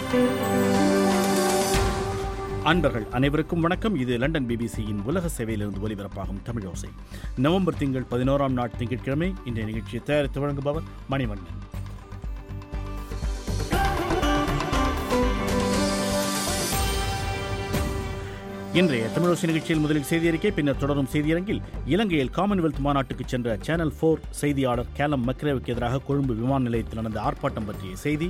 அன்பர்கள் அனைவருக்கும் வணக்கம். இது லண்டன் பிபிசியின் உலக சேவையிலிருந்து ஒலிபரப்பாகும் தமிழோசை. நவம்பர் திங்கள் 11ஆம் நாள் திங்கட்கிழமை. இன்றைய நிகழ்ச்சியை தயாரித்து வழங்குபவர் மணிவண்ணன். இன்றைய தமிழோசை நிகழ்ச்சியில் முதலில் செய்தி அறிக்கை, பின்னர் தொடரும் செய்தியரங்கில் இலங்கையில் காமன்வெல்த் மாநாட்டுக்கு சென்ற சேனல் 4 செய்தியாளர் கேலம் மக்ரேவுக்கு எதிராக கொழும்பு விமான நிலையத்தில் நடந்த ஆர்ப்பாட்டம் பற்றிய செய்தி,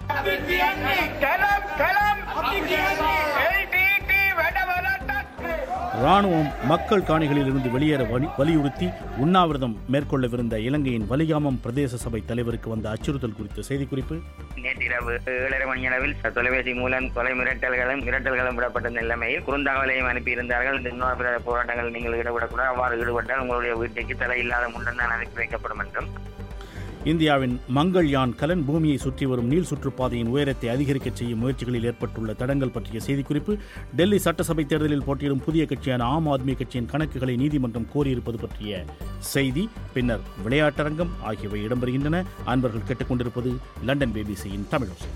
ராணுவம் மக்கள் காணிகளில் இருந்து வெளியேற வலியுறுத்தி உண்ணாவிரதம் மேற்கொள்ளவிருந்த இலங்கையின் வலிகாமம் பிரதேச சபை தலைவருக்கு வந்த அச்சுறுத்தல் குறித்த செய்திக்குறிப்பு, நேற்றிரவு 7:30 மணியளவில் தொலைபேசி மூலம் கொலை மிரட்டல்களும் விடப்பட்ட நிலைமையில் குறுந்தகவலையும் அனுப்பியிருந்தார்கள். இந்த போராட்டங்கள் நீங்கள் ஈடுபடக்கூடாது, அவ்வாறு ஈடுபட்டால் உங்களுடைய வீட்டுக்கு தலையில்லாத முன்னர் தான் அனுப்பி வைக்கப்படும் என்றும், இந்தியாவின் மங்கள்யான் கலன் பூமியை சுற்றி வரும் நீள் சுற்றுப்பாதையின் உயரத்தை அதிகரிக்க செய்யும் முயற்சிகளில் ஏற்பட்டுள்ள தடங்கல் பற்றிய செய்திக்குறிப்பு, டெல்லி சட்டசபை தேர்தலில் போட்டியிடும் புதிய கட்சியான ஆம் ஆத்மி கட்சியின் கணக்குகளை நீதிமன்றம் கோரியிருப்பது பற்றிய செய்தி, பின்னர் விளையாட்டரங்கம் ஆகியவை இடம்பெறுகின்றன. அன்பர்கள் கேட்டுக்கொண்டிருப்பது லண்டன் பிபிசியின் தமிழோசை.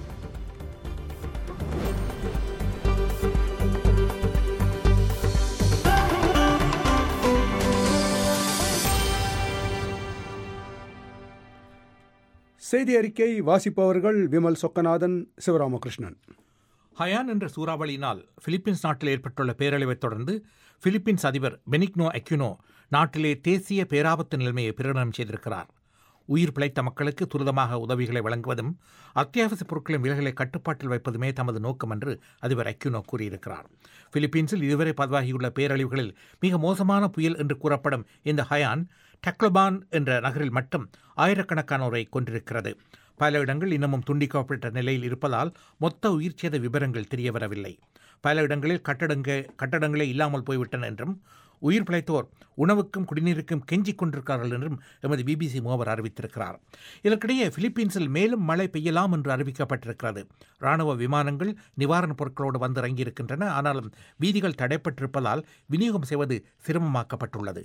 செய்தி அறிக்கை வாசிப்பவர்கள் விமல் சொக்கநாதன், சிவராமகிருஷ்ணன். ஹயான் என்ற சூறாவளியினால் பிலிப்பீன்ஸ் நாட்டில் ஏற்பட்டுள்ள பேரழிவைத் தொடர்ந்து பிலிப்பீன்ஸ் அதிபர் பெனிக்னோ அக்யூனோ நாட்டிலே தேசிய பேராபத்து நிலைமையை பிரகடனம் செய்திருக்கிறார். உயிர் பிழைத்த மக்களுக்கு துரிதமாக உதவிகளை வழங்குவதும் அத்தியாவசிய பொருட்களின் விலைகளை கட்டுப்பாட்டில் வைப்பதுமே தமது நோக்கம் என்று அதிபர் அக்யூனோ கூறியிருக்கிறார். பிலிப்பீன்ஸில் இதுவரை பதிவாகியுள்ள பேரழிவுகளில் மிக மோசமான புயல் என்று கூறப்படும் இந்த ஹயான் டக்லபான் என்ற நகரில் மட்டும் ஆயிரக்கணக்கானோரை கொண்டிருக்கிறது. பல இடங்கள் இன்னமும் துண்டிக்கப்பட்ட நிலையில் இருப்பதால் மொத்த உயிர்ச்சேத விவரங்கள் தெரியவரவில்லை. பல இடங்களில் கட்டடங்களே இல்லாமல் போய்விட்டன என்றும், உயிர் பிழைத்தோர் உணவுக்கும் குடிநீருக்கும் கெஞ்சிக் கொண்டிருக்கிறார்கள் என்றும் எமது பிபிசி மூவர் அறிவித்திருக்கிறார். இதற்கிடையே பிலிப்பீன்ஸில் மேலும் மழை பெய்யலாம் என்று அறிவிக்கப்பட்டிருக்கிறது. இராணுவ விமானங்கள் நிவாரணப் பொருட்களோடு வந்து இறங்கியிருக்கின்றன. ஆனாலும் வீதிகள் தடைப்பட்டிருப்பதால் விநியோகம் செய்வது சிரமமாக்கப்பட்டுள்ளது.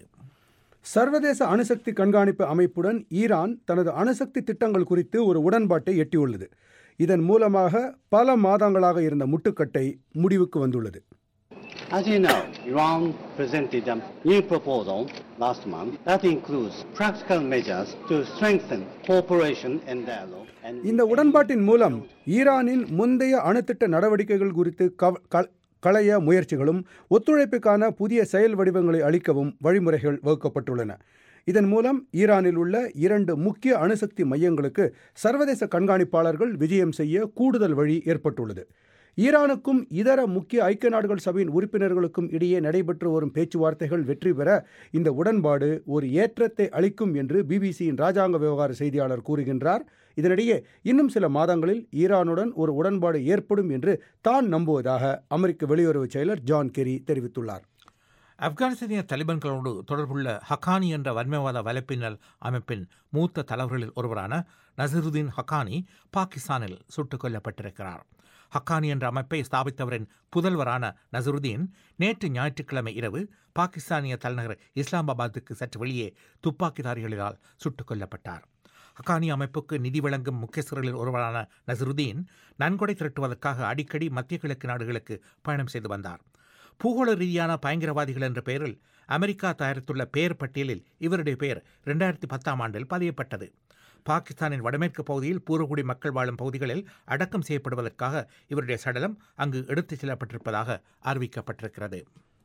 சர்வதேச அணுசக்தி கண்காணிப்பு அமைப்புடன் ஈரான் தனது அணுசக்தி திட்டங்கள் குறித்து ஒரு உடன்பாட்டை எட்டியுள்ளது. இதன் மூலமாக பல மாதங்களாக இருந்த முட்டுக்கட்டை முடிவுக்கு வந்துள்ளது. As you know, Iran presented a new proposal last month that includes practical measures to strengthen cooperation and dialogue. இந்த உடன்பாட்டின் மூலம் ஈரானின் முந்தைய அணுத்திட்ட நடவடிக்கைகள் குறித்து களைய முயற்சிகளும் ஒத்துழைப்புக்கான புதிய செயல் வடிவங்களை அளிக்கவும் வழிமுறைகள் வகுக்கப்பட்டுள்ளன. இதன் மூலம் ஈரானில் உள்ள 2 முக்கிய அணுசக்தி மையங்களுக்கு சர்வதேச கண்காணிப்பாளர்கள் விஜயம் செய்ய கூடுதல் வழி ஏற்பட்டுள்ளது. ஈரானுக்கும் இதர முக்கிய ஐக்கிய நாடுகள் சபையின் உறுப்பினர்களுக்கும் இடையே நடைபெற்று வரும் பேச்சுவார்த்தைகள் வெற்றி பெற இந்த உடன்பாடு ஒரு ஏற்றத்தை அளிக்கும் என்று பிபிசியின் ராஜாங்க விவகார செய்தியாளர் கூறுகின்றார். இதனிடையே இன்னும் சில மாதங்களில் ஈரானுடன் ஒரு உடன்பாடு ஏற்படும் என்று தான் நம்புவதாக அமெரிக்க வெளியுறவு செயலர் ஜான் கெரி தெரிவித்துள்ளார். ஆப்கானிஸ்தானிய தலிபான்களோடு தொடர்புள்ள ஹக்கானி என்ற வன்மைவாத வலைப்பின்னல் அமைப்பின் மூத்த தலைவர்களில் ஒருவரான நசிருதீன் ஹக்கானி பாகிஸ்தானில் சுட்டுக் கொல்லப்பட்டிருக்கிறார். ஹக்கானி என்ற அமைப்பை ஸ்தாபித்தவரின் புதல்வரான நசிருதீன் நேற்று ஞாயிற்றுக்கிழமை இரவு பாகிஸ்தானிய தலைநகர் இஸ்லாமாபாத்துக்கு சற்று வெளியே துப்பாக்கிதாரிகளால் சுட்டுக் கொல்லப்பட்டார். ஹக்கானி அமைப்புக்கு நிதி வழங்கும் முக்கியஸ்தர்களில் ஒருவரான நசிருதீன் நன்கொடை திரட்டுவதற்காக அடிக்கடி மத்திய கிழக்கு நாடுகளுக்கு பயணம் செய்து வந்தார். பூகோள ரீதியான பயங்கரவாதிகள் என்ற பெயரில் அமெரிக்கா தயாரித்துள்ள பெயர் பட்டியலில் இவருடைய பெயர் 2010ஆம் ஆண்டில் பதியப்பட்டது. பாகிஸ்தானின் வடமேற்கு பகுதியில் பூர்வகுடி மக்கள் வாழும் பகுதிகளில் அடக்கம் செய்யப்படுவதற்காக இவருடைய சடலம் அங்கு எடுத்துச் செல்லப்பட்டிருப்பதாக அறிவிக்கப்பட்டிருக்கிறது.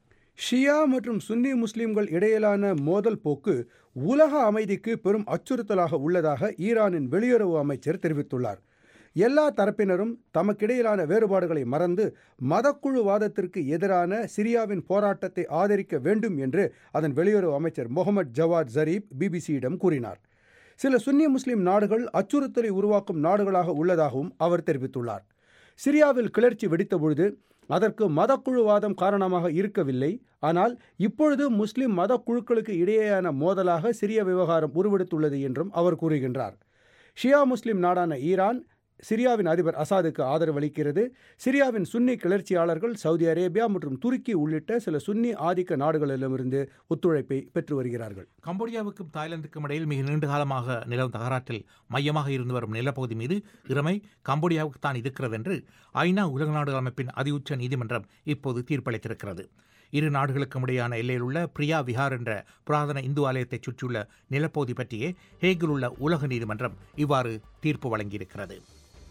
ஷியா மற்றும் சுன்னி முஸ்லிம்கள் இடையிலான மோதல் போக்கு உலக அமைதிக்கு பெரும் அச்சுறுத்தலாக உள்ளதாக ஈரானின் வெளியுறவு அமைச்சர் தெரிவித்துள்ளார். எல்லா தரப்பினரும் தமக்கிடையிலான வேறுபாடுகளை மறந்து மதக்குழுவாதத்திற்கு எதிரான சிரியாவின் போராட்டத்தை ஆதரிக்க வேண்டும் என்று அதன் வெளியுறவு அமைச்சர் முகமது ஜவாத் ஜரீப் பிபிசியிடம் கூறினார். சில சுன்னி முஸ்லிம் நாடுகள் அச்சுறுத்தலை உருவாக்கும் நாடுகளாக உள்ளதாகவும் அவர் தெரிவித்துள்ளார். சிரியாவில் கிளர்ச்சி வெடித்தபொழுது அதற்கு மதக்குழுவாதம் காரணமாக இருக்கவில்லை. ஆனால் இப்பொழுது முஸ்லிம் மதக்குழுக்களுக்கு இடையேயான மோதலாக சிரிய விவகாரம் உருவெடுத்துள்ளது என்றும் அவர் கூறுகின்றார். ஷியா முஸ்லிம் நாடான ஈரான் சிரியாவின் அதிபர் அசாதுக்கு ஆதரவளிக்கிறது. சிரியாவின் சுன்னி கிளர்ச்சியாளர்கள் சவுதி அரேபியா மற்றும் துருக்கி உள்ளிட்ட சில சுன்னி ஆதிக்க நாடுகளிடமிருந்து ஒத்துழைப்பை பெற்று வருகிறார்கள். கம்போடியாவுக்கும் தாய்லாந்துக்கும் இடையில் மிக நீண்ட காலமாக நிலவும் தகராற்றில் மையமாக இருந்து வரும் நிலப்பகுதி மீது இறமை கம்போடியாவுக்கு தான் இருக்கிறது என்று ஐநா உலக நாடுகள் அமைப்பின் அதிஉச்ச நீதிமன்றம் இப்போது தீர்ப்பளித்திருக்கிறது. இரு நாடுகளுக்கும் இடையான எல்லையில் உள்ள பிரியா விஹார் என்ற புராதன இந்து ஆலயத்தைச் சுற்றியுள்ள நிலப்பகுதி பற்றியே ஹேகில் உள்ள உலக நீதிமன்றம் இவ்வாறு தீர்ப்பு வழங்கியிருக்கிறது.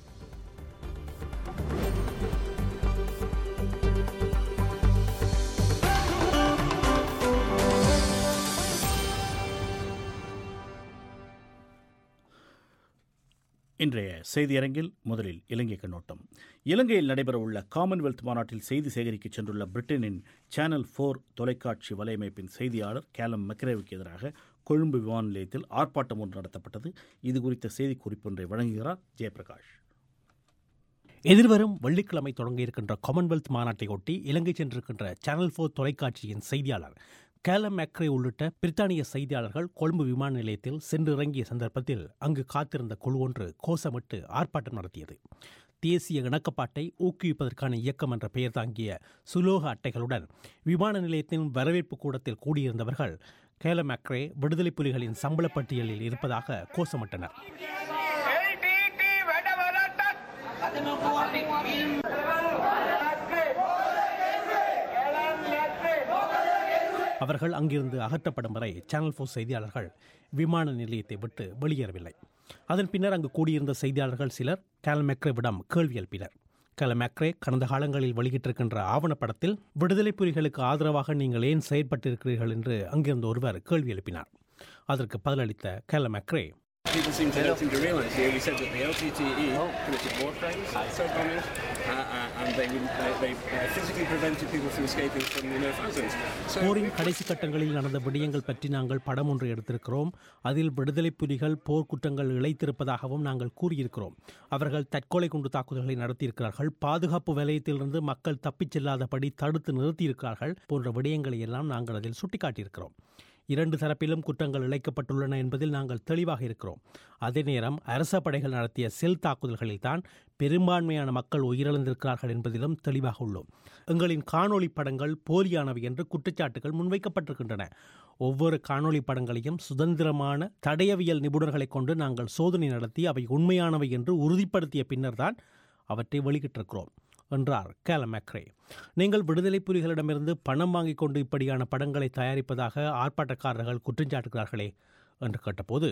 இன்றைய செய்தியரங்கில் முதலில் இலங்கை கண்ணோட்டம். இலங்கையில் நடைபெறவுள்ள காமன்வெல்த் மாநாட்டில் செய்தி சேகரிக்கச் சென்றுள்ள பிரிட்டனின் சேனல் 4 தொலைக்காட்சி வலையமைப்பின் செய்தியாளர் கேலம் மெக்ரேவுக்கு எதிராக கொழும்பு விமான நிலையத்தில் ஆர்ப்பாட்டம் ஒன்று நடத்தப்பட்டது. இது குறித்த செய்திக்குறிப்பு ஒன்றை வழங்குகிறார் ஜெயபிரகாஷ். எதிர்வரும் வெள்ளிக்கிழமை தொடங்க இருக்கின்ற காமன்வெல்த் மாநாட்டை ஒட்டி இலங்கை சென்றிருக்கின்ற சேனல் 4 தொலைக்காட்சியின் செய்தியாளர் கேலம் மெக்ரே உள்ளிட்ட பிரித்தானிய செய்தியாளர்கள் கொழும்பு விமான நிலையத்தில் சென்றிறங்கிய சந்தர்ப்பத்தில் அங்கு காத்திருந்த குழு ஒன்று கோஷமிட்டு ஆர்ப்பாட்டம் நடத்தியது. தேசிய இணக்கப்பாட்டை ஊக்குவிப்பதற்கான இயக்கம் என்ற பெயர் தாங்கிய சுலோக அட்டைகளுடன் விமான நிலையத்தின் வரவேற்பு கூடத்தில் கூடியிருந்தவர்கள் கேலம் மெக்ரே விடுதலை புலிகளின் சம்பள பட்டியலில் இருப்பதாக கோஷமிட்டனர். அவர்கள் அங்கிருந்து அகற்றப்படும் வரை சேனல் 4 செய்தியாளர்கள் விமான நிலையத்தை விட்டு வெளியேறவில்லை. அதன் பின்னர் அங்கு கூடியிருந்த செய்தியாளர்கள் சிலர் கேலம் மெக்ரேவிடம் கேள்வி எழுப்பினர். கேலம் மெக்ரே கடந்த காலங்களில் வெளியிட்டிருக்கின்ற ஆவணப்படத்தில் விடுதலை புலிகளுக்கு ஆதரவாக நீங்கள் ஏன் செயற்பட்டிருக்கிறீர்கள் என்று அங்கிருந்த ஒருவர் கேள்வி எழுப்பினார். அதற்கு பதிலளித்த Callum Macrae, People don't seem to realise here. We said that the LTTE committed war crimes, and they physically prevented people from escaping from the no-fly. போரின் கடைசி கட்டங்களில் நடந்த விடயங்கள் பற்றி நாங்கள் படம் ஒன்று எடுத்திருக்கிறோம். அதில் விடுதலை புலிகள் போர்க்குற்றங்கள் இழைத்திருப்பதாகவும் நாங்கள் கூறியிருக்கிறோம். அவர்கள் தற்கொலை குண்டு தாக்குதல்களை நடத்தியிருக்கிறார்கள், பாதுகாப்பு வலயத்திலிருந்து மக்கள் தப்பிச் செல்லாதபடி தடுத்து நிறுத்தியிருக்கிறார்கள் போன்ற விடயங்களை எல்லாம் நாங்கள் அதில் சுட்டிக்காட்டியிருக்கிறோம். 2 தரப்பிலும் குற்றங்கள் இழைக்கப்பட்டுள்ளன என்பதில் நாங்கள் தெளிவாக இருக்கிறோம். அதே நேரம் அரச படைகள் நடத்திய செல் தாக்குதல்களில் தான் பெரும்பான்மையான மக்கள் உயிரிழந்திருக்கிறார்கள் என்பதிலும் தெளிவாக உள்ளோம். எங்களின் காணொளி படங்கள் போலியானவை என்று குற்றச்சாட்டுகள் முன்வைக்கப்பட்டிருக்கின்றன. ஒவ்வொரு காணொளி படங்களையும் சுதந்திரமான தடயவியல் நிபுணர்களை கொண்டு நாங்கள் சோதனை நடத்தி அவை உண்மையானவை என்று உறுதிப்படுத்திய பின்னர் தான் அவற்றை வெளியிட்டிருக்கிறோம் என்றார் கேலம் மெக்ரே. நீங்கள் விடுதலை புலிகளிடமிருந்து பணம் வாங்கிக் கொண்டு இப்படியான படங்களை தயாரிப்பதாக ஆர்ப்பாட்டக்காரர்கள் குற்றஞ்சாட்டுகிறார்களே என்று கேட்டபோது,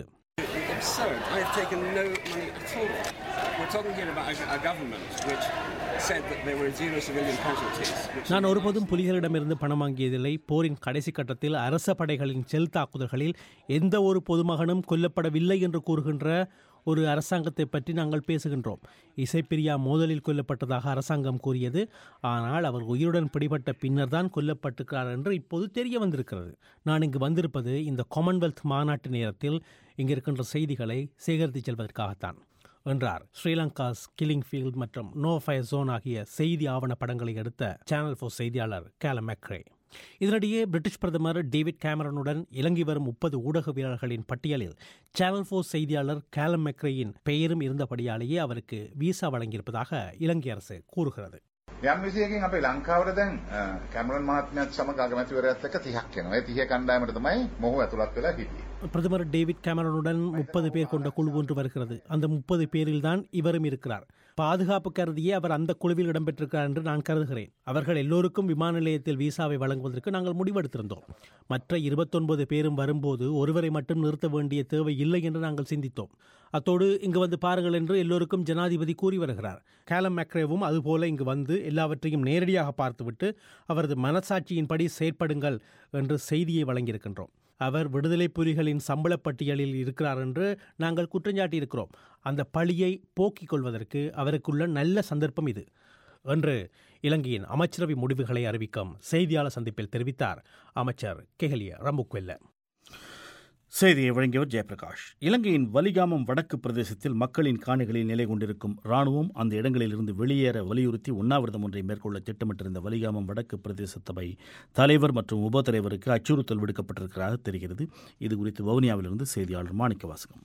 நான் ஒருபோதும் புலிகளிடமிருந்து பணம் வாங்கியதில்லை. போரின் கடைசி கட்டத்தில் அரச படைகளின் செல் தாக்குதல்களில் எந்த ஒரு பொதுமகனும் கொல்லப்படவில்லை என்று கூறுகின்ற ஒரு அரசாங்கத்தை பற்றி நாங்கள் பேசுகின்றோம். இசைப்பிரியா மோதலில் கொல்லப்பட்டதாக அரசாங்கம் கூறியது. ஆனால் அவர் உயிருடன் பிடிபட்ட பின்னர் தான் கொல்லப்பட்டிருக்கிறார் என்று இப்போது தெரிய வந்திருக்கிறது. நான் இங்கு வந்திருப்பது இந்த காமன்வெல்த் மாநாட்டு நேரத்தில் இங்கு இருக்கின்ற செய்திகளை சேகரித்து செல்வதற்காகத்தான் என்றார். ஸ்ரீலங்காஸ் கில்லிங் ஃபீல்ட் மற்றும் நோ ஃபயர் ஜோன் ஆகிய செய்தி ஆவண படங்களை எடுத்த சேனல் 4 செய்தியாளர் கேலம் மெக்ரே. இதனிடையே பிரிட்டிஷ் பிரதமர் டேவிட் கேமரனுடன் இலங்கை வரும் 30 ஊடகவியலாளர்களின் பட்டியலில் சேனல் 4 செய்தியாளர் கேலம் மெக்ரேயின் பெயரும் இருந்தபடியாலேயே அவருக்கு விசா வழங்கியிருப்பதாக இலங்கை அரசு கூறுகிறது. යම් විදියකින් අපේ ලංකාවට දැන් කැමරන් මහත්මයාත් සමග අගමැතිවරයාත් එක්ක 30ක් වෙනවා. ඒ 30 කණ්ඩායමට තමයි මොහු ඇතුළත් වෙලා හිටියේ. பிரதமர் டேவிட் கேமரனுடன் 30 பேர் கொண்ட குழு ஒன்று வருகிறது. அந்த 30 பேரில் தான் இவரும் இருக்கிறார். பாதுகாப்பு கருதியே அவர் அந்த குழுவில் இடம்பெற்றிருக்கிறார் என்று நான் கருதுகிறேன். அவர்கள் எல்லோருக்கும் விமான நிலையத்தில் விசாவை வழங்குவதற்கு நாங்கள் முடிவெடுத்திருந்தோம். மற்ற 29 பேரும் வரும்போது ஒருவரை மட்டும் நிறுத்த வேண்டிய தேவை இல்லை என்று நாங்கள் சிந்தித்தோம். அத்தோடு இங்கு வந்து பாருங்கள் என்று எல்லோருக்கும் ஜனாதிபதி கூறி வருகிறார். கேலம் மெக்ரேவும் அதுபோல இங்கு வந்து எல்லாவற்றையும் நேரடியாக பார்த்துவிட்டு அவரது மனசாட்சியின்படி செயற்படுங்கள் என்று செய்தியை வழங்கியிருக்கின்றோம். அவர் விடுதலை புலிகளின் சம்பள பட்டியலில் இருக்கிறார் என்று நாங்கள் குற்றஞ்சாட்டியிருக்கிறோம். அந்த பழியை போக்கிக் கொள்வதற்கு அவருக்குள்ள நல்ல சந்தர்ப்பம் இது என்று இலங்கையின் அமைச்சரவை முடிவுகளை அறிவிக்கும் செய்தியாளர் சந்திப்பில் தெரிவித்தார் அமைச்சர் கெஹலிய ரம்புக்வெல்ல. செய்தியை வழங்கியவர் ஜெயபிரகாஷ். இலங்கையின் வலிகாமம் வடக்கு பிரதேசத்தில் மக்களின் காணிகளில் நிலை கொண்டிருக்கும் இராணுவம் அந்த இடங்களிலிருந்து வெளியேற வலியுறுத்தி உண்ணாவிரதம் ஒன்றை மேற்கொள்ள திட்டமிட்டிருந்த வலிகாமம் வடக்கு பிரதேச சபை தலைவர் மற்றும் உபத்தலைவருக்கு அச்சுறுத்தல் விடுக்கப்பட்டிருக்கிறதாக தெரிகிறது. இதுகுறித்து வவுனியாவிலிருந்து செய்தியாளர் மாணிக்க வாசகம்.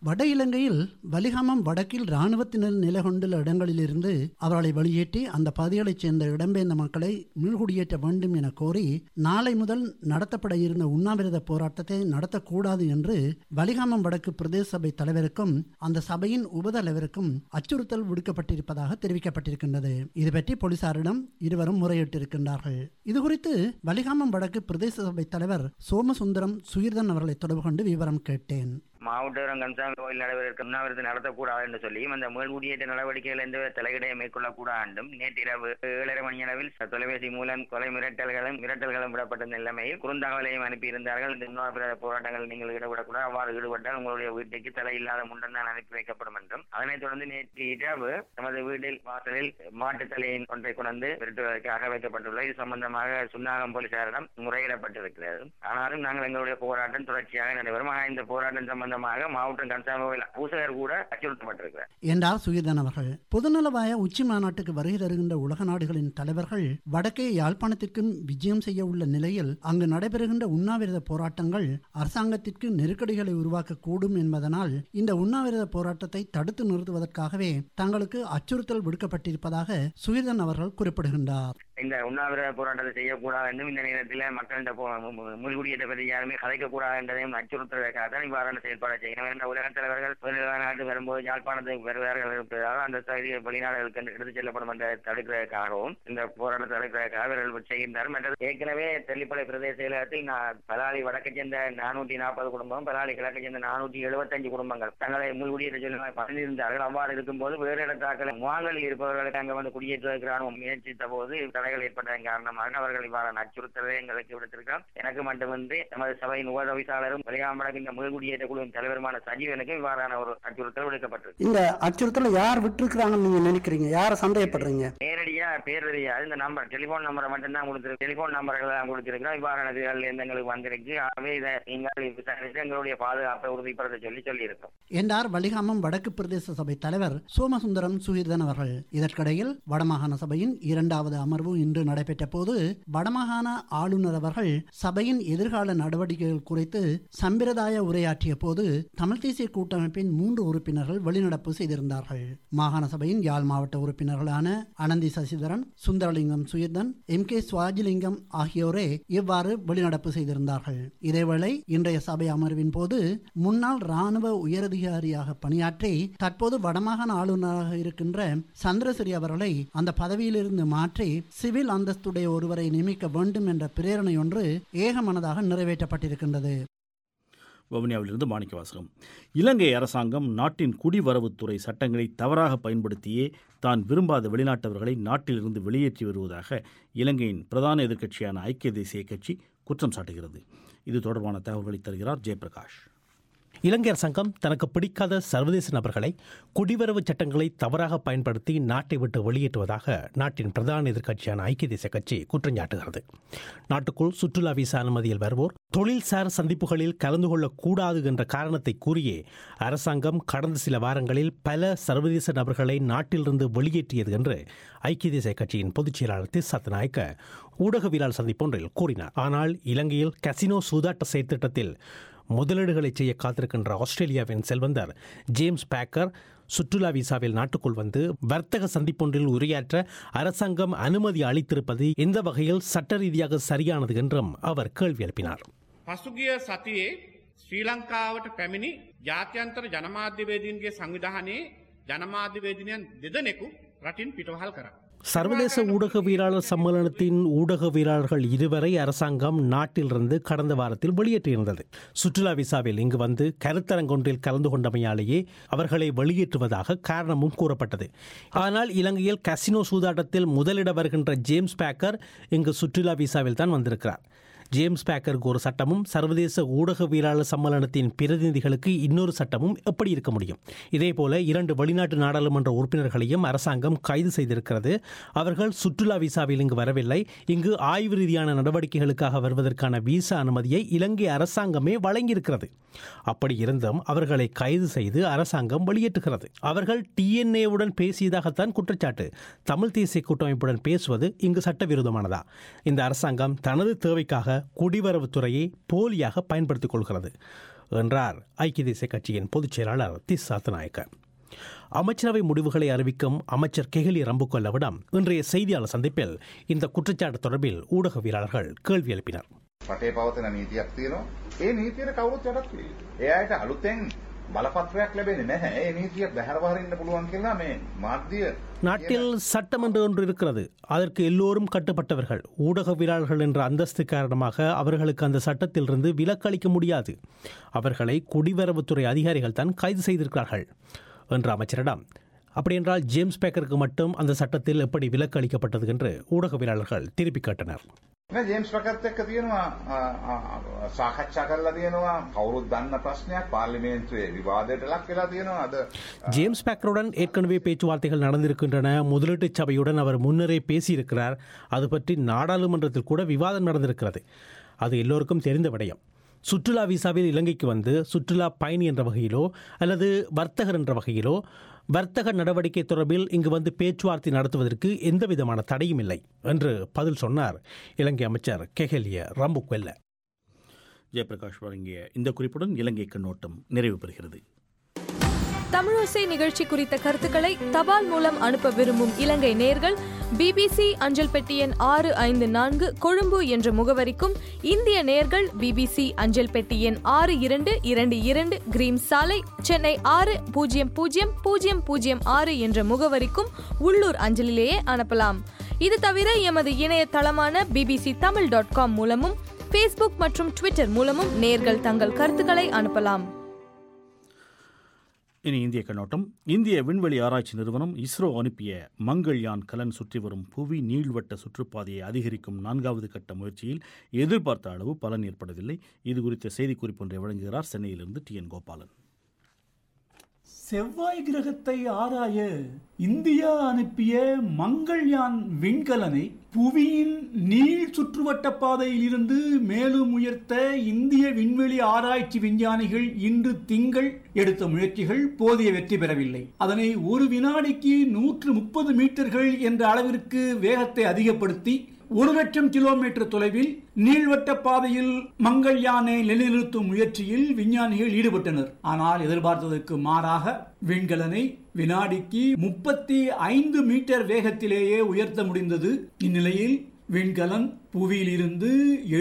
வட இலங்கையில் வலிகாமம் வடக்கில் இராணுவத்தினர் நிலை கொண்டுள்ள இடங்களிலிருந்து அவர்களை வெளியேற்றி அந்த பகுதிகளைச் சேர்ந்த இடம்பெயர்ந்த மக்களை மீள்குடியேற்ற வேண்டும் என கோரி நாளை முதல் நடத்தப்பட இருந்த உண்ணாவிரத போராட்டத்தை நடத்தக்கூடாது என்று வலிகாமம் வடக்கு பிரதேச சபை தலைவருக்கும் அந்த சபையின் உபதலைவருக்கும் அச்சுறுத்தல் விடுக்கப்பட்டிருப்பதாக தெரிவிக்கப்பட்டிருக்கின்றது. இதுபற்றி போலீசாரிடம் இருவரும் முறையிட்டிருக்கின்றார்கள். இதுகுறித்து வலிகாமம் வடக்கு பிரதேச சபை தலைவர் சோமசுந்தரம் சுகீர்தன் அவர்களை தொடர்பு கொண்டு விவரம் கேட்டேன். மாவட்டம் கன்சாமி கோயில் நடைபெறும் உண்ணாவிரதம் நடத்தக்கூடாது என்று சொல்லியும் அந்த மேல்குடியேற்ற நடவடிக்கைகள் எந்த தலையிடையே மேற்கொள்ளக்கூடாது என்றும் நேற்றிரவு 7:30 மணியளவில் தொலைபேசி மூலம் கொலை மிரட்டல்களும் விடப்பட்ட நிலைமையில் குறுந்தகவலையும் அனுப்பியிருந்தார்கள். இந்த உண்ணாவிரத போராட்டங்கள் நீங்கள் ஈடுபடக்கூடாது, அவ்வாறு ஈடுபட்டால் உங்களுடைய வீட்டுக்கு தலையில்லாத முண்டன் தான் அனுப்பி வைக்கப்படும் என்றும், அதனைத் தொடர்ந்து நேற்று இரவு தமது வீட்டில் வாசலில் மாட்டுத் தலையின் ஒன்றை கொண்டு விரட்டுவதற்காக வைக்கப்பட்டுள்ள இது சம்பந்தமாக சுன்னாகம் போலீசாரிடம் முறையிடப்பட்டிருக்கிறது. ஆனாலும் நாங்கள் எங்களுடைய போராட்டம் தொடர்ச்சியாக நடைபெறும். இந்த போராட்டம் சம்பந்தமாக மாவட்டம் கன்சாமி கோயில் பூசகர் கூட அச்சுறுத்தப்பட்டிருக்கிறார் என்றார் சுகீர்தன் அவர்கள். பொதுநலவாய உச்சி மாநாட்டுக்கு வருகை தருகின்ற உலக நாடுகளின் தலைவர்கள் வடக்கே யாழ்ப்பாணத்திற்கும் விஜயம் செய்ய உள்ள நிலையில் அங்கு நடைபெறுகின்ற உண்ணாவிரத போராட்டங்கள் அரசாங்கத்திற்கு நெருக்கடிகளை உருவாக்கக்கூடும் என்பதனால் இந்த உண்ணாவிரத போராட்டத்தை தடுத்து நிறுத்துவதற்காகவே தங்களுக்கு அச்சுறுத்தல் விடுக்கப்பட்டிருப்பதாக சுகீர்தன் அவர்கள் குறிப்பிடுகின்றார். இந்த உண்ணாவிரத போராட்டத்தை செய்யக்கூடாது என்றும் இந்த நேரத்தில் மக்களிட முன்குடியேற்ற பற்றி யாருமே கதைக்கக்கூடாது என்றதையும் அச்சுறுத்துவதற்காக தான் இவ்வாறான செயல்பாடு செய்யணும் என்ற உலக தலைவர்கள் வெளிநாட்டு வரும்போது யாழ்ப்பாணத்துக்கு வருவார்கள் இருப்பதால் அந்த தகுதியை வெளிநாடுகளுக்கு எடுத்துச் செல்லப்படும் என்ற தடுக்கிறதுக்காகவும் இந்த போராட்டத்தை தடுக்கிறதுக்காக அவர்கள் செய்கின்றார். மற்றது ஏற்கனவே தெல்லிப்பளை பிரதேச செயலகத்தில் பலாலி வடக்கு சேர்ந்த 440 குடும்பம், பலாலி கிழக்கு சேர்ந்த 475 குடும்பங்கள் தங்களை முன்குடியேற்ற சொல்லி பதிந்திருந்தார்கள். அவ்வாறு இருக்கும்போது வேறு இடத்தாக்கள் முகாம்களில் இருப்பவர்களுக்கு அங்கே வந்து குடியேற்றுவதற்கு ராணுவம் முயற்சித்த போது தடைகள் ஏற்பட்டதன் காரணமாக அவர்கள் இவ்வாறான அச்சுறுத்தலை எங்களுக்கு விடுத்திருக்கிறோம். எனக்கு மட்டுமின்றி நமது சபையின் உபதவிசாளரும் வெளியாமடக்கு இந்த முன்குடியேற்ற குழுவின் தலைவருமான சஜீவனுக்கு இவ்வாறான ஒரு அச்சுறுத்தல் விடுக்கப்பட்டிருக்கு. இந்த அச்சுறுத்தலை யார் விட்டுருக்காங்கன்னு நீங்க நினைக்கிறீங்க? யாரை சந்தேகப்படுறீங்க? நேரடியா பேர் தெரியாது. இந்த நம்பர் டெலிபோன் நம்பரை மட்டும்தான் கொடுத்திருக்கு. டெலிபோன் நம்பர்கள் தான் கொடுத்திருக்கிறோம். இவ்வாறான எங்களுக்கு வந்திருக்கு. ஆகவே இதை நீங்கள் விசாரித்து எங்களுடைய பாதுகாப்பை உறுதிப்படுத்த சொல்லி இருக்கோம் என்றார் வலிகாமம் வடக்கு பிரதேச சபை தலைவர் சோமசுந்தரம் சுகீர்தன் அவர்கள். இதற்கிடையில் வடமாகாண சபையின் 2வது அமர்வு இன்று நடைபெற்ற போது வடமாகாண ஆளுநர் அவர்கள் சபையின் எதிர்கால நடவடிக்கைகள் குறித்து சம்பிரதாய உரையாற்றிய போது தமிழ் தேசிய கூட்டமைப்பின் 3 உறுப்பினர்கள் வெளிநடப்பு செய்திருந்தார்கள். மாகாண சபையின் யாழ் மாவட்ட உறுப்பினர்களான அனந்தி சசிதரன், சுந்தரலிங்கம் சுகீர்தன், MK சுவாஜிலிங்கம் ஆகியோரே இவ்வாறு வெளிநடப்பு செய்திருந்தார்கள். இதேவேளை இன்றைய சபை அமர்வின் போது முன்னாள் இராணுவ உயரதிகாரியாக பணியாற்றி தற்போது வடமாகாண ஆளுநராக இருக்கின்ற சந்திரசிறி அவர்களை அந்த பதவியிலிருந்து மாற்றி சிவில் அந்தஸ்துடைய ஒருவரை நியமிக்க வேண்டும் என்ற பிரேரணை ஒன்று ஏகமனதாக நிறைவேற்றப்பட்டிருக்கின்றது. வவுனியாவிலிருந்து மாணிக்கவாசகம். இலங்கை அரசாங்கம் நாட்டின் குடிவரவுத்துறை சட்டங்களை தவறாக பயன்படுத்தியே தான் விரும்பாத வெளிநாட்டவர்களை நாட்டிலிருந்து வெளியேற்றி வருவதாக இலங்கையின் பிரதான எதிர்க்கட்சியான ஐக்கிய தேசிய கட்சி குற்றம் சாட்டுகிறது. இது தொடர்பான தகவல்களை தருகிறார் ஜெயபிரகாஷ். இலங்கை அரசாங்கம் தனக்கு பிடிக்காத சர்வதேச நபர்களை குடிவரவு சட்டங்களை தவறாக பயன்படுத்தி நாட்டை விட்டு வெளியேற்றுவதாக நாட்டின் பிரதான எதிர்க்கட்சியான ஐக்கிய தேசிய கட்சி குற்றஞ்சாட்டுகிறது. நாட்டுக்குள் சுற்றுலா விசா அனுமதியில் வருவோர் தொழில்சார் சந்திப்புகளில் கலந்து கொள்ளக்கூடாது என்ற காரணத்தை கூறியே அரசாங்கம் கடந்த சில வாரங்களில் பல சர்வதேச நபர்களை நாட்டிலிருந்து வெளியேற்றியது என்று ஐக்கிய தேசிய கட்சியின் பொதுச் செயலாளர் திசாநாயக்க ஊடகவியலாளர் சந்திப்பொன்றில் கூறினார். ஆனால் இலங்கையில் கசினோ சூதாட்ட செயற்திட்டத்தில் முதலீடுகளை செய்ய காத்திருக்கின்ற ஆஸ்திரேலியாவின் செல்வந்தர் ஜேம்ஸ் பேக்கர் சுற்றுலா விசாவில் நாட்டுக்குள் வந்து வர்த்தக சந்திப்பொன்றில் உரையாற்ற அரசாங்கம் அனுமதி அளித்திருப்பது எந்த வகையில் சட்ட ரீதியாக சரியானது என்றும் அவர் கேள்வி எழுப்பினார். පසුගිය සතියේ ශ්‍රී ලංකාවට පැමිණි ජාත්‍යන්තර ජනමාධ්‍යවේදීන්ගේ සංවිධානයේ ජනමාධ්‍යවේදිනියන් දෙදෙනෙකු රටින් පිටවහල් කරා. சர்வதேச ஊடகவியலாளர் சம்மேளனத்தின் ஊடகவியலாளர்கள் 2 வரை அரசாங்கம் நாட்டிலிருந்து கடந்த வாரத்தில் வெளியேற்றியிருந்தது. சுற்றுலா விசாவில் இங்கு வந்து கருத்தரங்கொன்றில் கலந்து கொண்டமையாலேயே அவர்களை வெளியேற்றுவதாக காரணமும் கூறப்பட்டது. ஆனால் இலங்கையில் கசினோ சூதாட்டத்தில் முதலிட வருகின்ற ஜேம்ஸ் பேக்கர் இங்கு சுற்றுலா விசாவில் தான் வந்திருக்கிறார். ஜேம்ஸ் பேக்கருக்கு ஒரு சட்டமும் சர்வதேச ஊடகவியலாளர் சம்மேளனத்தின் பிரதிநிதிகளுக்கு இன்னொரு சட்டமும் எப்படி இருக்க முடியும்? இதேபோல 2 வெளிநாட்டு நாடாளுமன்ற உறுப்பினர்களையும் அரசாங்கம் கைது செய்திருக்கிறது. அவர்கள் சுற்றுலா விசாவில் இங்கு வரவில்லை. இங்கு ஆய்வு ரீதியான நடவடிக்கைகளுக்காக வருவதற்கான விசா அனுமதியை இலங்கை அரசாங்கமே வழங்கியிருக்கிறது. அப்படி இருந்தும் அவர்களை கைது செய்து அரசாங்கம் வெளியேற்றுகிறது. அவர்கள் TNA-உடன் பேசியதாகத்தான் குற்றச்சாட்டு. தமிழ் தேசிய கூட்டமைப்புடன் பேசுவது இங்கு சட்டவிரோதமானதா? இந்த அரசாங்கம் தனது தேவைக்காக குடிவரவுத்துறையை போலியாக பயன்படுத்திக் கொள்கிறது. என்றார் ஐக்கிய தேசிய கட்சியின் பொதுச் செயலாளர் திஸ் சாத்தநாயக்க. அமைச்சரவை முடிவுகளை அறிவிக்கும் அமைச்சர் கெஹலி ரம்புக்கொல்லவிடம் இன்றைய செய்தியாளர் சந்திப்பில் இந்த குற்றச்சாட்டு தொடர்பில் ஊடகவியலாளர்கள் கேள்வி எழுப்பினர். රටේ පවතින නීතියක් තියෙනවා. ඒ නීතියට කවුරුත් යටත් වෙන්නේ. ඒ අයට අලුතෙන් බලපත්‍රයක් ලැබෙන්නේ නැහැ. ඒ නීතිය බැහැර වහරින්න පුළුවන් කියලා මේ මාධ්‍ය நாட்டில் சட்டம் என்று ஒன்று இருக்கிறது. அதற்கு எல்லோரும் கட்டுப்பட்டவர்கள். ஊடகவியலாளர்கள் என்ற அந்தஸ்து காரணமாக அவர்களுக்கு அந்த சட்டத்திலிருந்து விலக்களிக்க முடியாது. அவர்களை குடிவரவுத்துறை அதிகாரிகள் தான் கைது செய்திருக்கிறார்கள் என்ற அமைச்சரிடம், அப்படியென்றால் ஜேம்ஸ் பேக்கருக்கு மட்டும் அந்த சட்டத்தில் எப்படி விலக்கு அளிக்கப்பட்டது என்று ஊடகவியலாளர்கள் திருப்பி கேட்டனர். ජේම්ස් පැකට් එක්ක තියෙනවා සාකච්ඡා කරලා තියෙනවා කවුරුත් දන්න ප්‍රශ්නයක් පාර්ලිමේන්තුවේ විවාදයට ලක් වෙලා තියෙනවා. අද ஜேம்ஸ் பேக்கருடன் ஏற்கனவே பேச்சுவார்த்தைகள் நடந்திருக்கின்றன. முதலீட்டு சபையுடன் அவர் முன்னரே பேசியிருக்கிறார். அது பற்றி நாடாளுமன்றத்தில் கூட விவாதம் நடந்திருக்கிறது. அது எல்லோருக்கும் தெரிந்த விடயம். சுற்றுலா விசாவில் இலங்கைக்கு வந்து சுற்றுலா பயணி என்ற வகையிலோ அல்லது வர்த்தகர் என்ற வகையிலோ வர்த்தக நடவடிக்கை தொடர்பில் இங்கு வந்து பேச்சுவார்த்தை நடத்துவதற்கு எந்தவிதமான தடையும் இல்லை என்று பதில் சொன்னார் இலங்கை அமைச்சர் கெஹலிய ரம்புக்வெல்ல. ஜெயபிரகாஷ் வழங்கிய இந்த குறிப்புடன் இலங்கை கண்ணோட்டம் நிறைவு பெறுகிறது. தமிழோசை நிகழ்ச்சி குறித்த கருத்துக்களை தபால் மூலம் அனுப்ப விரும்பும் இலங்கை நேயர்கள் BBC அஞ்சல் பெட்டி எண் 654 கொழும்பு என்ற முகவரிக்கும், இந்திய நேயர்கள் BBC அஞ்சல் பெட்டி எண் 6222 கிரீம் சாலை சென்னை 600006 என்ற முகவரிக்கும் உள்ளூர் அஞ்சலிலேயே அனுப்பலாம். இது தவிர எமது இணையதளமான bbctamil.com மூலமும் Facebook மற்றும் ட்விட்டர் மூலமும் நேயர்கள் தங்கள் கருத்துக்களை அனுப்பலாம். இனி இந்திய கண்ணோட்டம். இந்திய விண்வெளி ஆராய்ச்சி நிறுவனம் இஸ்ரோ அனுப்பிய மங்கள்யான் கலன் சுற்றி வரும் புவி நீள்வட்ட சுற்றுப்பாதையை அதிகரிக்கும் 4வது கட்ட முயற்சியில் எதிர்பார்த்த அளவு பலன் ஏற்படவில்லை. இது குறித்த செய்திக்குறிப்பு ஒன்றை வழங்குகிறார் சென்னையிலிருந்து TN கோபாலன். செவ்வாய் கிரகத்தை ஆராய இந்தியா அனுப்பிய மங்கள்யான் விண்கலனை புவியின் நீள் சுற்றுவட்ட பாதையில் இருந்து மேலும் உயர்த்த இந்திய விண்வெளி ஆராய்ச்சி விஞ்ஞானிகள் இன்று திங்கள் எடுத்த முயற்சிகள் போதிய வெற்றி பெறவில்லை. அதனை ஒரு வினாடிக்கு 130 மீட்டர்கள் என்ற அளவிற்கு வேகத்தை அதிகப்படுத்தி 1,00,000 கிலோமீட்டர் தொலைவில் நீள்வட்ட பாதையில் மங்கள்யானை நிலைநிறுத்தும் முயற்சியில் விஞ்ஞானிகள் ஈடுபட்டனர். ஆனால் எதிர்பார்த்ததற்கு மாறாக விண்கலனை வினாடிக்கு 35 மீட்டர் வேகத்திலேயே உயர்த்த முடிந்தது. இந்நிலையில் விண்கலன் புவியில் இருந்து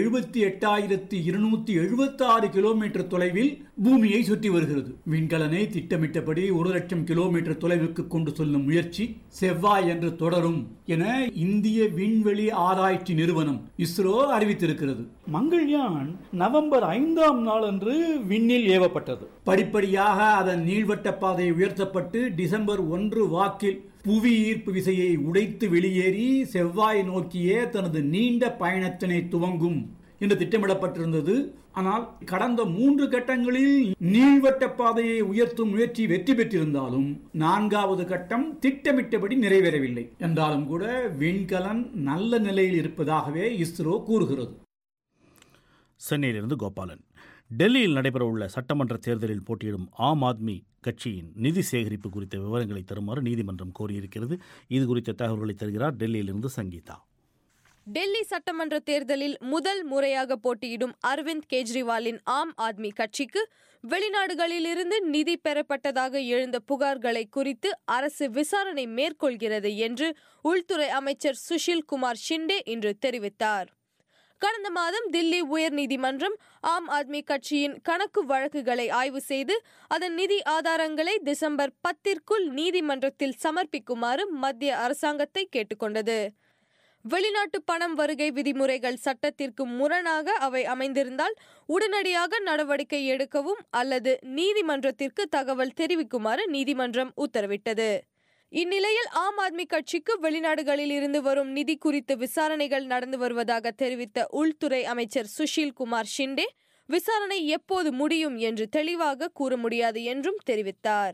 78,276 கிலோமீட்டர் தொலைவில் பூமியை சுற்றி வருகிறது. விண்கலனை திட்டமிட்டபடி 1,00,000 கிலோமீட்டர் தொலைவிற்கு கொண்டு செல்லும் முயற்சி செவ்வாய் என்று தொடரும் என இந்திய விண்வெளி ஆராய்ச்சி நிறுவனம் இஸ்ரோ அறிவித்திருக்கிறது. மங்கள்யான் நவம்பர் 5ஆம் நாளன்று விண்ணில் ஏவப்பட்டது. படிப்படியாக அதன் நீள்வட்ட பாதை உயர்த்தப்பட்டு டிசம்பர் 1 வாக்கில் புவி ஈர்ப்பு விசையை உடைத்து வெளியேறி செவ்வாய் நோக்கிய தனது நீண்ட பயணத்தினை துவங்கும் என்று திட்டமிடப்பட்டிருந்தது. ஆனால் கடந்த 3 கட்டங்களில் நீள்வட்ட பாதையை உயர்த்தும் முயற்சி வெற்றி பெற்றிருந்தாலும் 4வது கட்டம் திட்டமிட்டபடி நிறைவேறவில்லை. என்றாலும் கூட விண்கலன் நல்ல நிலையில் இருப்பதாகவே இஸ்ரோ கூறுகிறது. சென்னையிலிருந்து கோபாலன். டெல்லியில் நடைபெறவுள்ள சட்டமன்ற தேர்தலில் போட்டியிடும் ஆம் ஆத்மி கட்சியின் நிதி சேகரிப்பு குறித்த விவரங்களை தருமாறு நீதிமன்றம் கோரியிருக்கிறது. இது குறித்த தகவல்களை தருகிறார் டெல்லியிலிருந்து சங்கீதா. டெல்லி சட்டமன்ற தேர்தலில் முதல் முறையாக போட்டியிடும் அரவிந்த் கெஜ்ரிவாலின் ஆம் ஆத்மி கட்சிக்கு வெளிநாடுகளிலிருந்து நிதி பெறப்பட்டதாக எழுந்த புகார்களை குறித்து அரசு விசாரணை மேற்கொள்கிறது என்று உள்துறை அமைச்சர் சுஷில் குமார் ஷிண்டே இன்று தெரிவித்தார். கடந்த மாதம் தில்லி உயர் நீதிமன்றம் ஆம் ஆத்மி கட்சியின் கணக்கு வழக்குகளை ஆய்வு செய்து அதன் நிதி ஆதாரங்களை டிசம்பர் 10ற்குள் நீதிமன்றத்தில் சமர்ப்பிக்குமாறு மத்திய அரசாங்கத்தை கேட்டுக்கொண்டது. வெளிநாட்டு பணம் வருகை விதிமுறைகள் சட்டத்திற்கு முரணாக அவை அமைந்திருந்தால் உடனடியாக நடவடிக்கை எடுக்கவும் அல்லது நீதிமன்றத்திற்கு தகவல் தெரிவிக்குமாறு நீதிமன்றம் உத்தரவிட்டது. இந்நிலையில் ஆம் ஆத்மி கட்சிக்கு வெளிநாடுகளில் இருந்து வரும் நிதி குறித்து விசாரணைகள் நடந்து வருவதாக தெரிவித்த உள்துறை அமைச்சர் சுஷில் குமார் ஷிண்டே விசாரணை எப்போது முடியும் என்று தெளிவாக கூற முடியாது என்றும் தெரிவித்தார்.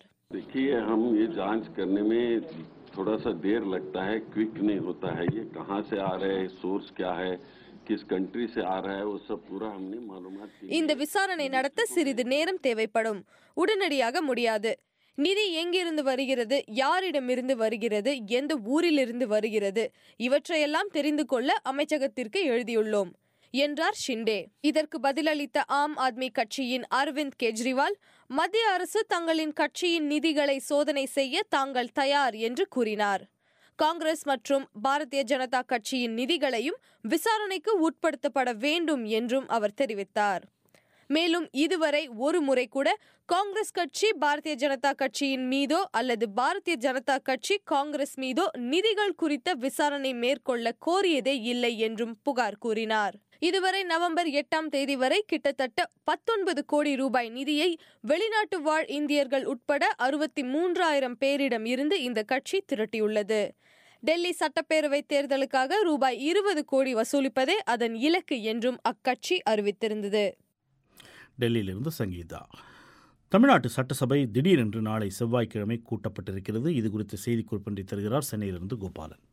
थोड़ा सा देर लगता है, क्विक नहीं होता है. ये कहां से आ रहे हैं, सोर्स क्या है, किस कंट्री से आ रहा है, वो सब पूरा हमने मालूमात. இந்த விசாரணை நடத்த சிறிது நேரம் தேவைப்படும். உடனடியாக முடியாது. நிதி எங்கிருந்து வருகிறது, யாரிடமிருந்து வருகிறது, எந்த ஊரிலிருந்து வருகிறது, இவற்றையெல்லாம் தெரிந்து கொள்ள அமைச்சகத்திற்கு எழுதியுள்ளோம். என்றார் ஷிண்டே. இதற்கு பதிலளித்த ஆம் ஆத்மி கட்சியின் அரவிந்த் கெஜ்ரிவால், மத்திய அரசு தங்களின் கட்சியின் நிதிகளை சோதனை செய்ய தாங்கள் தயார் என்று கூறினார். காங்கிரஸ் மற்றும் பாரதிய ஜனதா கட்சியின் நிதிகளையும் விசாரணைக்கு உட்படுத்தப்பட வேண்டும் என்றும் அவர் தெரிவித்தார். மேலும் இதுவரை ஒரு முறை கூட காங்கிரஸ் கட்சி பாரதிய ஜனதா கட்சியின் மீதோ அல்லது பாரதிய ஜனதா கட்சி காங்கிரஸ் மீதோ நிதிகள் குறித்த விசாரணை மேற்கொள்ள கோரியதே இல்லை என்றும் புகார் கூறினார். இதுவரை நவம்பர் 8ஆம் தேதி வரை கிட்டத்தட்ட 19 கோடி ரூபாய் நிதியை வெளிநாட்டு வாழ் இந்தியர்கள் உட்பட 63,000 பேரிடம் இருந்து இந்த கட்சி திரட்டியுள்ளது. டெல்லி சட்டப்பேரவை தேர்தலுக்காக ரூபாய் 20 கோடி வசூலிப்பதே அதன் இலக்கு என்றும் அக்கட்சி அறிவித்திருந்தது. டெல்லியிலிருந்து சங்கீதா. தமிழ்நாட்டு சட்டசபை திடீரென்று நாளை செவ்வாய்க்கிழமை கூட்டப்பட்டிருக்கிறது. இது குறித்து செய்திக்குறிப்பின்றி தருகிறார் சென்னையிலிருந்து கோபாலன்.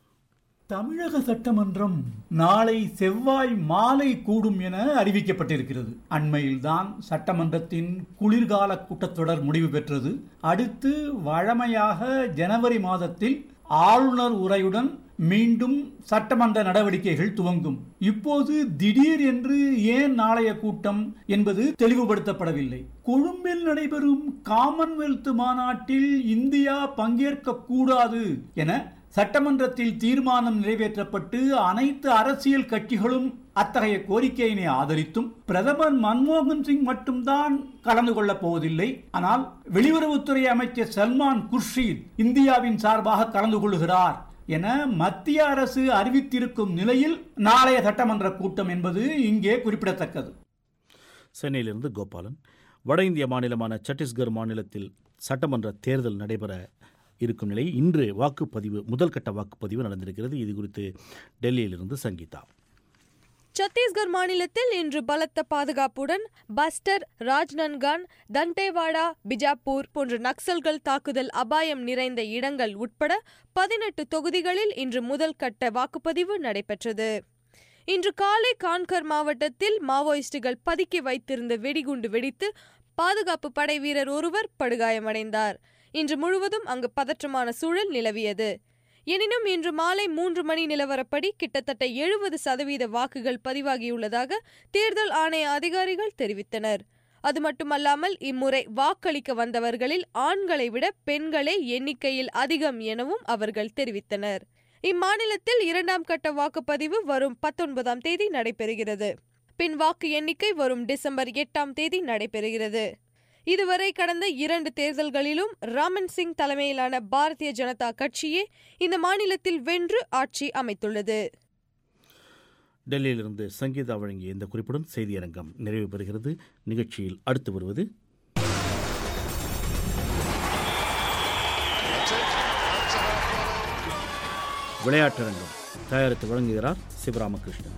தமிழக சட்டமன்றம் நாளை செவ்வாய் மாலை கூடும் என அறிவிக்கப்பட்டிருக்கிறது. அண்மையில்தான் சட்டமன்றத்தின் குளிர்கால கூட்டத்தொடர் முடிவு பெற்றது. அடுத்து வழமையாக ஜனவரி மாதத்தில் ஆளுநர் உரையுடன் மீண்டும் சட்டமன்ற நடவடிக்கைகள் துவங்கும். இப்போது திடீர் என்று ஏன் நாளைய கூட்டம் என்பது தெளிவுபடுத்தப்படவில்லை. கொழும்பில் நடைபெறும் காமன்வெல்த் மாநாட்டில் இந்தியா பங்கேற்க கூடாது என சட்டமன்றத்தில் தீர்மானம் நிறைவேற்றப்பட்டு அனைத்து அரசியல் கட்சிகளும் அத்தகைய கோரிக்கையினை ஆதரித்தும் பிரதமர் மன்மோகன் சிங் மட்டும்தான் கலந்து கொள்ளப் போவதில்லை. ஆனால் வெளியுறவுத்துறை அமைச்சர் சல்மான் குர்ஷீத் இந்தியாவின் சார்பாக கலந்து கொள்கிறார் என மத்திய அரசு அறிவித்திருக்கும் நிலையில் நாளைய சட்டமன்ற கூட்டம் என்பது இங்கே குறிப்பிடத்தக்கது. சென்னையிலிருந்து கோபாலன். வட இந்திய மாநிலமான சத்தீஸ்கர் மாநிலத்தில் சட்டமன்ற தேர்தல் நடைபெற இருக்கும் நிலையில் இன்று முதல் கட்ட வாக்குப்பதிவு நடந்திருக்கிறது. இது குறித்து டெல்லியிலிருந்து சங்கீதா. சத்தீஸ்கர் மாநிலத்தில் இன்று பலத்த பாதுகாப்புடன் பஸ்டர், ராஜ்நன்கான், தண்டேவாடா, பிஜாப்பூர் போன்ற நக்சல்கள் தாக்குதல் அபாயம் நிறைந்த இடங்கள் உட்பட 18 தொகுதிகளில் இன்று முதல் கட்ட வாக்குப்பதிவு நடைபெற்றது. இன்று காலை கான்கர் மாவட்டத்தில் மாவோயிஸ்டுகள் பதுக்கி வைத்திருந்த வெடிகுண்டு வெடித்து பாதுகாப்பு படை வீரர் ஒருவர் படுகாயமடைந்தார். இன்று முழுவதும் அங்கு பதற்றமான சூழல் நிலவியது. எனினும் இன்று மாலை 3 மணி நிலவரப்படி கிட்டத்தட்ட 70% வாக்குகள் பதிவாகியுள்ளதாக தேர்தல் ஆணைய அதிகாரிகள் தெரிவித்தனர். அது மட்டுமல்லாமல் இம்முறை வாக்களிக்க வந்தவர்களில் ஆண்களை விட பெண்களே எண்ணிக்கையில் அதிகம் எனவும் அவர்கள் தெரிவித்தனர். இம்மாநிலத்தில் 2ஆம் கட்ட வாக்குப்பதிவு வரும் 19ஆம் தேதி நடைபெறுகிறது. பின் வாக்கு எண்ணிக்கை வரும் டிசம்பர் 8ஆம் தேதி நடைபெறுகிறது. இதுவரை கடந்த 2 தேர்தல்களிலும் ராமன் சிங் தலைமையிலான பாரதிய ஜனதா கட்சியே இந்த மாநிலத்தில் வென்று ஆட்சி அமைத்துள்ளது. டெல்லியிலிருந்து சங்கீதா வழங்கிய இந்த குறிப்புடன் செய்தியரங்கம் நிறைவு பெறுகிறது. நிகழ்ச்சியில் அடுத்து வருவது விளையாட்டரங்கம். தயாரித்து வழங்குகிறார் சிவராமகிருஷ்ணன்.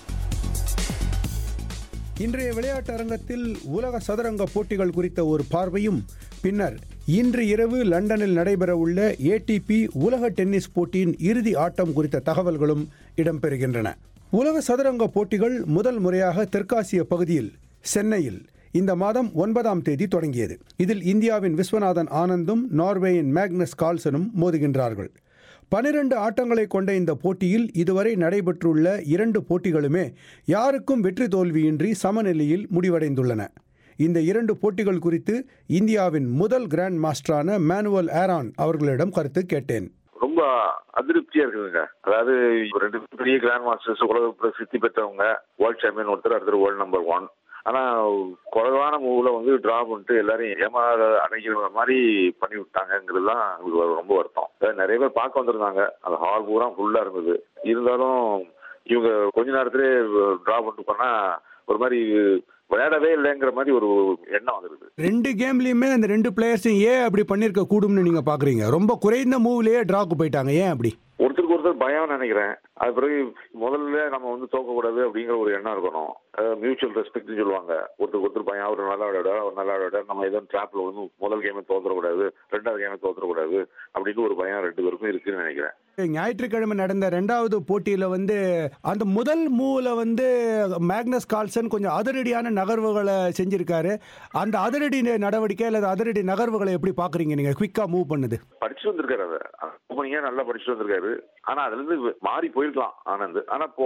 இன்றைய விளையாட்டு அரங்கத்தில் உலக சதுரங்க போட்டிகள் குறித்த ஒரு பார்வையும், பின்னர் இன்று இரவு லண்டனில் நடைபெறவுள்ள ஏடிபி உலக டென்னிஸ் போட்டியின் இறுதி ஆட்டம் குறித்த தகவல்களும் இடம்பெறுகின்றன. உலக சதுரங்க போட்டிகள் முதல் முறையாக தெற்காசிய பகுதியில் சென்னையில் இந்த மாதம் 9ஆம் தேதி தொடங்கியது. இதில் இந்தியாவின் விஸ்வநாதன் ஆனந்தும் நார்வேயின் மேக்னஸ் கால்சனும் மோதுகின்றார்கள். 12 ஆட்டங்களை கொண்ட இந்த போட்டியில் இதுவரை நடைபெற்றுள்ள 2 போட்டிகளுமே யாருக்கும் வெற்றி தோல்வியின்றி சமநிலையில் முடிவடைந்துள்ளன. இந்த 2 போட்டிகள் குறித்து இந்தியாவின் முதல் கிராண்ட் மாஸ்டரான மேனுவல் ஆரான் அவர்களிடம் கருத்து கேட்டேன். ரொம்ப அதிருப்தியா இருக்குதுங்க. அதாவது 2 பெரிய கிராண்ட் மாஸ்டர்ஸ், உலக பிரசித்தி பெற்றவங்க, வேர்ல்ட் சாம்பியன் ஒருத்தர், அடுத்த வேர்ல்ட் நம்பர் 1. ஆனா குறைவான மூவ்ல டிரா பண்ணிட்டு எல்லாரையும் ஏமாற அடைக்கிற மாதிரி பண்ணி விட்டாங்கிறது தான் ரொம்ப வருத்தம். நிறைய பேர் பார்க்க வந்திருந்தாங்க. அந்த ஹால் பூரா ஃபுல்லா இருந்தது. இருந்தாலும் இவங்க கொஞ்ச நேரத்திலே டிரா பண்ணிட்டு பண்ணா ஒரு மாதிரி விளையாடவே இல்லைங்கிற மாதிரி ஒரு எண்ணம் வந்துருது. 2 கேம்லயுமே அந்த 2 பிளேயர்ஸும் ஏன் அப்படி பண்ணிருக்க கூடும்னு நீங்க பாக்குறீங்க? ரொம்ப குறைந்த மூவ்லயே டிராக்கு போயிட்டாங்க. ஏன் அப்படி? ஒருத்தருக்கு ஒருத்தர் பயம் நினைக்கிறேன். அது பிறகு முதல்ல நம்ம தோக்கக்கூடாது அப்படிங்கிற ஒரு எண்ணம் இருக்கணும். மியூச்சுவல் ரெஸ்பெக்ட்னு சொல்லுவாங்க. ஒருத்தருக்கு ஒருத்தர் பயம், அவர் நல்லா விளையாட நம்ம ஏதோ டிராப்ல முதல் கேமை தோத்துறக்கூடாது, 2வது கேமை தோத்துறக்கூடாது அப்படின்னு ஒரு பயம் 2 பேருக்கும் இருக்குன்னு நினைக்கிறேன். ஞாயிற்றுக்கிழமை நடந்த 2வது போட்டியில அந்த முதல் மூவ்ல மேக்னஸ் கால்சன் கொஞ்சம் அதிரடியான நகர்வுகளை செஞ்சிருக்காரு. அந்த அதிரடி நடவடிக்கை அல்லது அதிரடி நகர்வுகளை எப்படி பாக்குறீங்க நீங்க? குவிக்கா மூவ் பண்ணது படிச்சு வந்திருக்காரு. அதை நல்லா படிச்சுட்டு வந்திருக்காரு. ஆனா அதுல இருந்து மாறி போயிருக்கலாம் ஆனந்த். ஆனா போகல.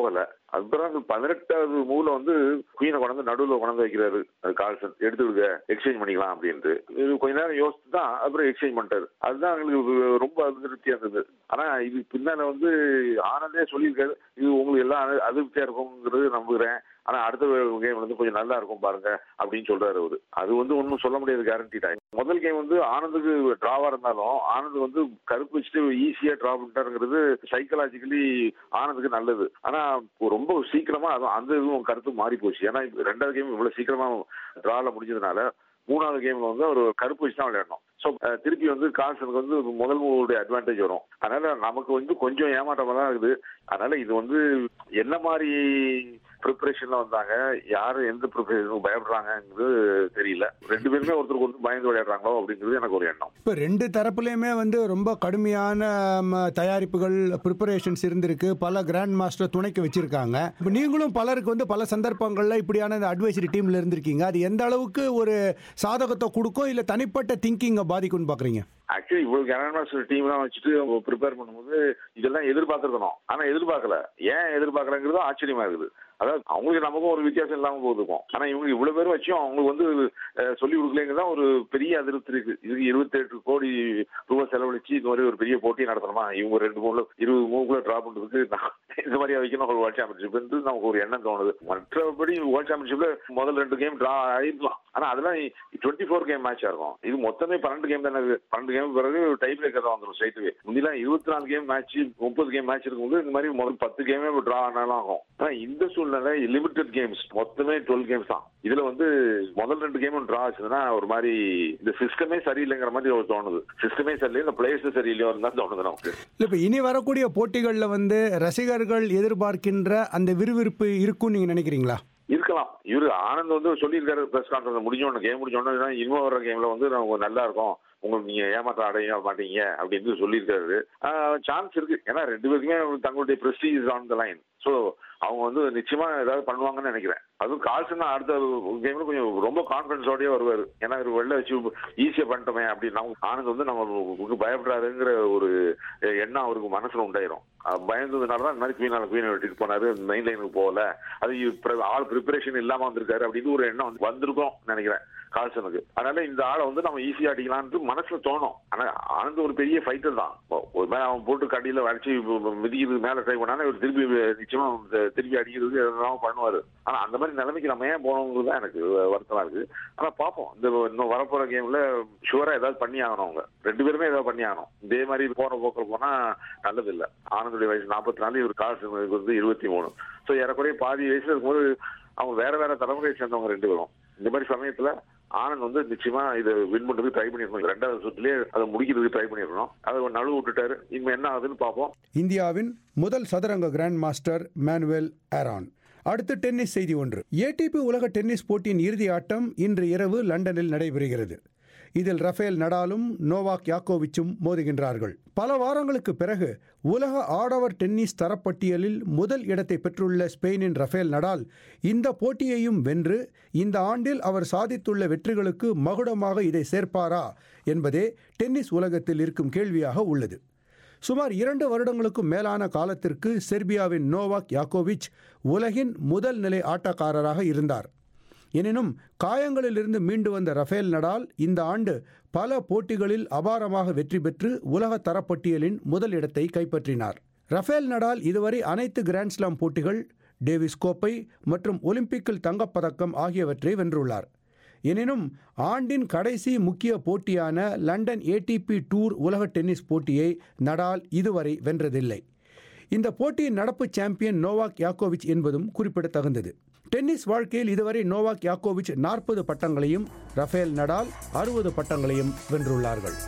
அதுக்கப்புறம் 18வது மூவ்ல வந்து குயினை கொண்டாந்து நடுவில் கொண்டாந்து வைக்கிறாரு. அது கால்சன் எடுத்துடுங்க, எக்ஸ்சேஞ்ச் பண்ணிக்கலாம் அப்படின்ட்டு. இது கொஞ்ச நேரம் யோசிச்சு தான் அப்புறம் எக்ஸ்சேஞ்ச் பண்ணிட்டாரு. அதுதான் எங்களுக்கு ரொம்ப அதிருப்தியா இருந்தது. ஆனா இது பின்னால வந்து ஆனந்தே சொல்லியிருக்காரு, இது உங்களுக்கு எல்லாம் அதிருப்தியா இருக்கும்ங்கிறது நம்புகிறேன். ஆனா அடுத்த கேம் வந்து கொஞ்சம் நல்லா இருக்கும் பாருங்க அப்படின்னு சொல்றாரு அவரு. அது வந்து ஒன்றும் சொல்ல முடியாது கேரண்டிடா. முதல் கேம் வந்து ஆனந்துக்கு டிராவா இருந்தாலும் ஆனந்த் வந்து கருப்பு வச்சுட்டு ஈஸியா டிரா பண்ணிட்டாருங்கிறது சைக்கலாஜிக்கலி ஆனந்துக்கு நல்லது. ஆனா ரொம்ப சீக்கிரமா அந்த இதுவும் கருத்து மாறி போச்சு. ஏன்னா 2வது கேம் இவ்வளவு சீக்கிரமா டிரால முடிஞ்சதுனால 3வது கேம்ல வந்து ஒரு கருப்பு வச்சு தான் விளையாடணும். ஸோ திருப்பி வந்து கால்சனுக்கு வந்து முதல் மூவுடைய அட்வான்டேஜ் வரும். அதனால நமக்கு வந்து கொஞ்சம் ஏமாற்றமா தான் இருக்குது. அதனால இது வந்து என்ன மாதிரி ப்ரிப்பரேஷன்ல வந்தாங்க, யாரு எந்த ப்ரிப்பரேஷனுக்கு பயப்படுறாங்கிறது தெரியல. 2 பேருமே ஒருத்தருக்கு ஒருத்தர் பயந்து விளையாடுறாங்களோ அப்படிங்கிறது எனக்கு ஒரு எண்ணம். இப்போ 2 தரப்புலையுமே வந்து ரொம்ப கடுமையான தயாரிப்புகள் ப்ரிப்பரேஷன்ஸ் இருந்திருக்கு. பல கிராண்ட் மாஸ்டர் துணைக்கு வச்சிருக்காங்க. இப்போ நீங்களும் பலருக்கு வந்து பல சந்தர்ப்பங்களில் இப்படியான இந்த அட்வைசரி டீம்ல இருந்திருக்கீங்க. அது எந்த அளவுக்கு ஒரு சாதகத்தை கொடுக்கும், இல்லை தனிப்பட்ட திங்கிங்கை பாதிக்கும்னு பார்க்குறீங்க? ஆக்சுவலி இவ்வளவு கிராண்ட் மாஸ்டர் டீம்லாம் வச்சுட்டு ப்ரிப்பேர் பண்ணும்போது இதெல்லாம் எதிர்பார்த்துருக்கணும். ஆனா எதிர்பார்க்கல. ஏன் எதிர்பார்க்கலங்கிறது ஆச்சரியமா இருக்குது. அதாவது அவங்களுக்கு நமக்கும் ஒரு வித்தியாசம் இல்லாம போகுதுக்கும். ஆனா இவங்க இவ்வளவு பேரும் வச்சும் அவங்களுக்கு வந்து சொல்லி கொடுக்கலங்கிறதான் ஒரு பெரிய அதிருப்தி இருக்கு. இதுக்கு 28 கோடி ரூபாய் செலவழிச்சு இந்த மாதிரி ஒரு பெரிய போட்டியை நடத்தணுமா? இவங்க 2 மூணுல 20 மூணுக்குள்ள டிரா பண்றதுக்கு இந்த மாதிரியா வைக்கணும் ஒரு வேர்ல்ட் சாம்பியன்ஷிப் நமக்கு ஒரு எண்ணம் தோணுது. மற்றபடி வேர்ல்ட் சாம்பியன்ஷிப்ல முதல் 2 கேம் டிரா ஆயிருக்கலாம். ஆனா அதெல்லாம் 24 கேம் மேட்சா இருக்கும். இது மொத்தமே 12 கேம் தானே. 12 கேம் பிறகு டை பிரேக்கர் தான் வந்துடும் ஸ்ட்ரைட்வே. முன்னெல்லாம் 24 கேம் மேட்ச் 30 கேம் மேட்ச் இருக்கும்போது இந்த மாதிரி முதல் 10 கேமே டிரா ஆனாலும் ஆகும். ஆனா இந்த சூழ்நிலை லிமிடெட் கேம்ஸ், மொத்தமே 12 கேம்ஸ் தான். இதுல வந்து முதல் 2 கேமும் டிரா ஆச்சுன்னா ஒரு மாதிரி இந்த சிஸ்டமே சரியில்லைங்கிற மாதிரி ஒரு தோணுது. சிஸ்டமே சரியில்லை, இந்த பிளேயர்ஸ் சரியில்லையோ தான் தோணுது நமக்கு. இப்போ இனி வரக்கூடிய போட்டிகளில் வந்து ரசிகர்கள் எதிர்பார்க்கின்ற அந்த விறுவிறுப்பு இருக்கும்னு நீங்க நினைக்கிறீங்களா? இருக்கலாம். இவரு ஆனந்த் வந்து சொல்லியிருக்காரு பிரஸ் கான்ஃபரன்ஸ் முடிஞ்சோன்னு, கேம் முடிஞ்சோன்னு இனிமே வர்ற கேம்ல வந்து நமக்கு நல்லா இருக்கும், உங்களுக்கு நீங்க ஏமாற்றம் அடைய மாட்டீங்க அப்படின்னு சொல்லியிருக்காரு. சான்ஸ் இருக்கு. ஏன்னா 2 பேருக்குமே தங்களுடைய prestige on the line. So அவங்க வந்து நிச்சயமா ஏதாவது பண்ணுவாங்கன்னு நினைக்கிறேன். அதுவும் கால்சன் அடுத்த கேம்ல கொஞ்சம் ரொம்ப கான்பிடன்ஸோடய வருவாரு. ஏன்னா ஒரு வெளில வச்சு ஈஸியா பண்ணிட்டோமே அப்படின்னு நம்ம ஆனந்த் வந்து நம்ம பயப்படுறாருங்கிற ஒரு எண்ணம் அவருக்கு மனசுல உண்டாயிரும். பயந்ததுனாலதான் இந்த மாதிரி குவீனை வெட்டிட்டு போனாரு, மெயின் லைனுக்கு போகல, அது ஆள் ப்ரிப்பரேஷன் இல்லாம வந்திருக்காரு அப்படின்னு ஒரு எண்ணம் வந்திருக்கும் நினைக்கிறேன் கால்சனுக்கு. அதனால இந்த ஆளை வந்து நம்ம ஈஸியா அடிக்கலாம்னு மனசுல தோணும். ஆனா ஆனந்த் ஒரு பெரிய ஃபைட்டர் தான். ஒரு மேல அவன் போட்டு கடியில வளைச்சு மிதிக்கிறது மேல ட்ரை பண்ணாலும் இவர் திருப்பி நிச்சயமா திருப்பி அடிக்கிறது எல்லாம் பண்ணுவாரு. ஆனா அந்த மாதிரி நிலைமைக்கு நம்ம ஏன் போனோங்கிறது தான் எனக்கு வருத்தமா இருக்கு. ஆனா பாப்போம், இந்த இன்னும் வரப்போற கேம்ல ஷுவரா ஏதாவது பண்ணி ஆகணும். அவங்க 2 பேருமே ஏதாவது பண்ணி ஆகணும். இதே மாதிரி போன போக்கில் போனா நல்லது இல்லை. ஆனந்துடைய வயசு 44, இவர் கால்சனுக்கு வந்து 23. ஸோ ஏறக்குறைய பாதி வயசுல இருக்கும்போது அவங்க வேற தலைமுறையை சேர்ந்தவங்க 2 பேரும். இந்த மாதிரி சமயத்துல ஆனந்த் வந்து நிச்சயமா இதை வின் பண்றதுக்கு ட்ரை பண்ணிருக்கணும். 2வது சுற்றுலயே அதை முடிக்கிறதுக்கு ட்ரை பண்ணிருக்கணும். அதை நழுவு விட்டுட்டாரு. இனிமே என்ன ஆகுதுன்னு பார்ப்போம். இந்தியாவின் முதல் சதுரங்க கிராண்ட் மாஸ்டர் மேனுவேல் ஆரான். அடுத்து டென்னிஸ் செய்தி ஒன்று. ஏடிபி உலக டென்னிஸ் போட்டியின் இறுதி ஆட்டம் இன்று இரவு லண்டனில் நடைபெறுகிறது. இதில் ரஃபேல் நடாலும் நோவாக் யாக்கோவிச்சும் மோதுகின்றார்கள். பல வாரங்களுக்கு பிறகு உலக ஆடவர் டென்னிஸ் தரப்பட்டியலில் முதல் இடத்தை பெற்றுள்ள ஸ்பெயினின் ரஃபேல் நடால் இந்த போட்டியையும் வென்று இந்த ஆண்டில் அவர் சாதித்துள்ள வெற்றிகளுக்கு மகுடமாக இதை சேர்ப்பாரா என்பதே டென்னிஸ் உலகத்தில் இருக்கும் கேள்வியாக உள்ளது. சுமார் 2 வருடங்களுக்கும் மேலான காலத்திற்கு செர்பியாவின் நோவாக் யாக்கோவிச் உலகின் முதல் நிலை ஆட்டக்காரராக இருந்தார். எனினும் காயங்களிலிருந்து மீண்டு வந்த ரஃபேல் நடால் இந்த ஆண்டு பல போட்டிகளில் அபாரமாக வெற்றி பெற்று உலக தரப்பட்டியலின் முதல் இடத்தை கைப்பற்றினார். ரஃபேல் நடால் இதுவரை அனைத்து கிராண்ட்ஸ்லாம் போட்டிகள், டேவிஸ் கோப்பை மற்றும் ஒலிம்பிக்கில் தங்கப்பதக்கம் ஆகியவற்றை வென்றுள்ளார். எனினும் ஆண்டின் கடைசி முக்கிய போட்டியான லண்டன் ஏடிபி டூர் உலக டென்னிஸ் போட்டியை நடால் இதுவரை வென்றதில்லை. இந்த போட்டியின் நடப்பு சாம்பியன் நோவாக் யாக்கோவிச் என்பதும் குறிப்பிடத்தகுந்தது. டென்னிஸ் வாழ்க்கையில் இதுவரை நோவாக் யாக்கோவிச் 40 பட்டங்களையும் ரஃபேல் நடால் 60 பட்டங்களையும் வென்றுள்ளார்கள்.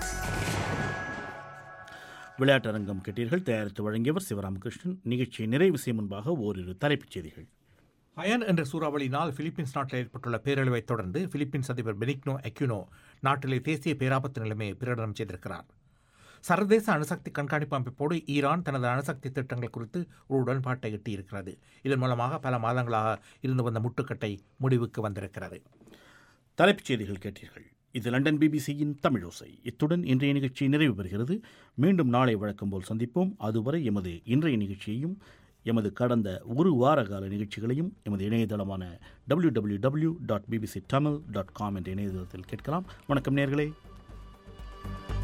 விளையாட்டரங்கம் கேட்டீர்கள். தயாரித்து வழங்கியவர் சிவராமகிருஷ்ணன். நிகழ்ச்சியை நிறைவு செய்யும் முன்பாக ஓரிரு தலைப்புச் செய்திகள். ஹயான் என்ற சூறாவளியினால் பிலிப்பீன்ஸ் நாட்டில் ஏற்பட்டுள்ள பேரழிவைத் தொடர்ந்து பிலிப்பீன்ஸ் அதிபர் பெனிக்னோ அக்யூனோ நாட்டிலே தேசிய பேராபத்து நிலைமையை பிரகடனம் செய்திருக்கிறார். சர்வதேச அணுசக்தி கண்காணிப்பு அமைப்போடு ஈரான் தனது அணுசக்தி திட்டங்கள் குறித்து ஒரு உடன்பாட்டை எட்டியிருக்கிறது. இதன் மூலமாக பல மாதங்களாக இருந்து வந்த முட்டுக்கட்டை முடிவுக்கு வந்திருக்கிறது. தலைப்புச் செய்திகள் கேட்டீர்கள். இது லண்டன் பிபிசியின் தமிழோசை. இத்துடன் இன்றைய நிகழ்ச்சி நிறைவு பெறுகிறது. மீண்டும் நாளை வழக்கம் போல் சந்திப்போம். அதுவரை எமது இன்றைய நிகழ்ச்சியையும் எமது கடந்த ஒரு வார கால நிகழ்ச்சிகளையும் எமது இணையதளமான www.bbctamil.com என்ற இணையதளத்தில் கேட்கலாம். வணக்கம் நேயர்களே.